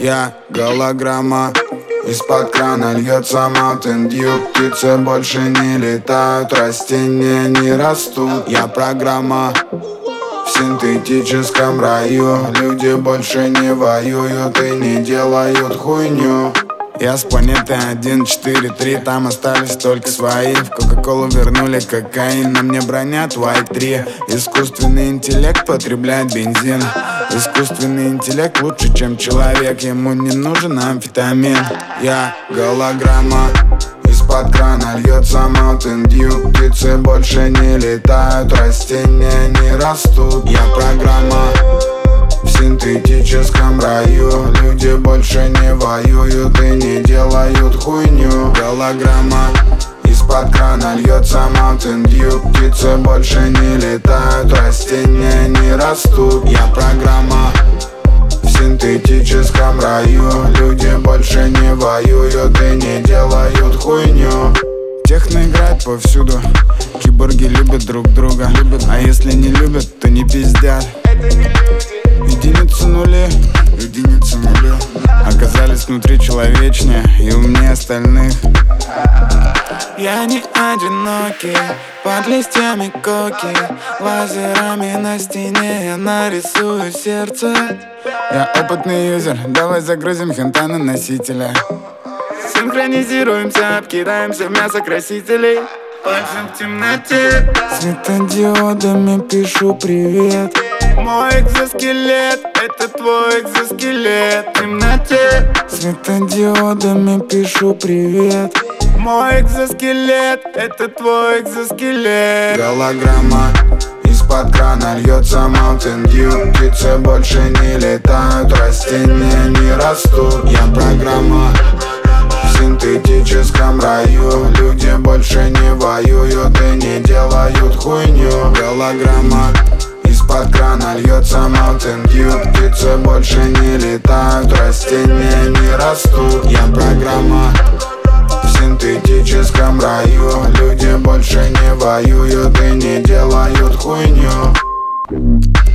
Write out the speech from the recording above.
Я голограмма, из-под крана льется Mountain Dew. Птицы больше не летают, растения не растут. Я программа в синтетическом раю. Люди больше не воюют и не делают хуйню. Я с планеты 143, там остались только свои. В Кока-Колу вернули кокаин, на мне бронят White 3. Искусственный интеллект потребляет бензин. Искусственный интеллект лучше, чем человек, ему не нужен амфетамин. Я голограмма, из-под крана льется Mountain Dew. Птицы больше не летают, растения не растут. Я программа в синтетическом раю. Люди больше не воюют и не делают хуйню. Голограмма, из-под крана льется Mountain Dew. Птицы больше не летают, растения не растут. Я программа в синтетическом раю. Люди больше не воюют и не делают хуйню. Техно играет повсюду, киборги любят друг друга. А если не любят, то не пиздят. Единицы нули оказались внутри человечнее и умнее остальных. Я не одинокий, под листьями коки. Лазерами на стене я нарисую сердце. Я опытный юзер, давай загрузим хентай на носителя. Синхронизируемся, обкидаемся в мясо красителей. Пальцем в темноте, светодиодами пишу привет. Мой экзоскелет, это твой экзоскелет. В темноте, светодиодами пишу привет. Мой экзоскелет, это твой экзоскелет. Голограмма, из-под крана льется Mountain Dew. Птицы больше не летают, растения не растут. Я программа в синтетическом раю. Люди больше не воюют и не делают хуйню. Голограмма, из-под крана льется Mountain Dew. Птицы больше не летают, растения не растут. Я программа в синтетическом раю. Люди больше не воюют и не делают хуйню.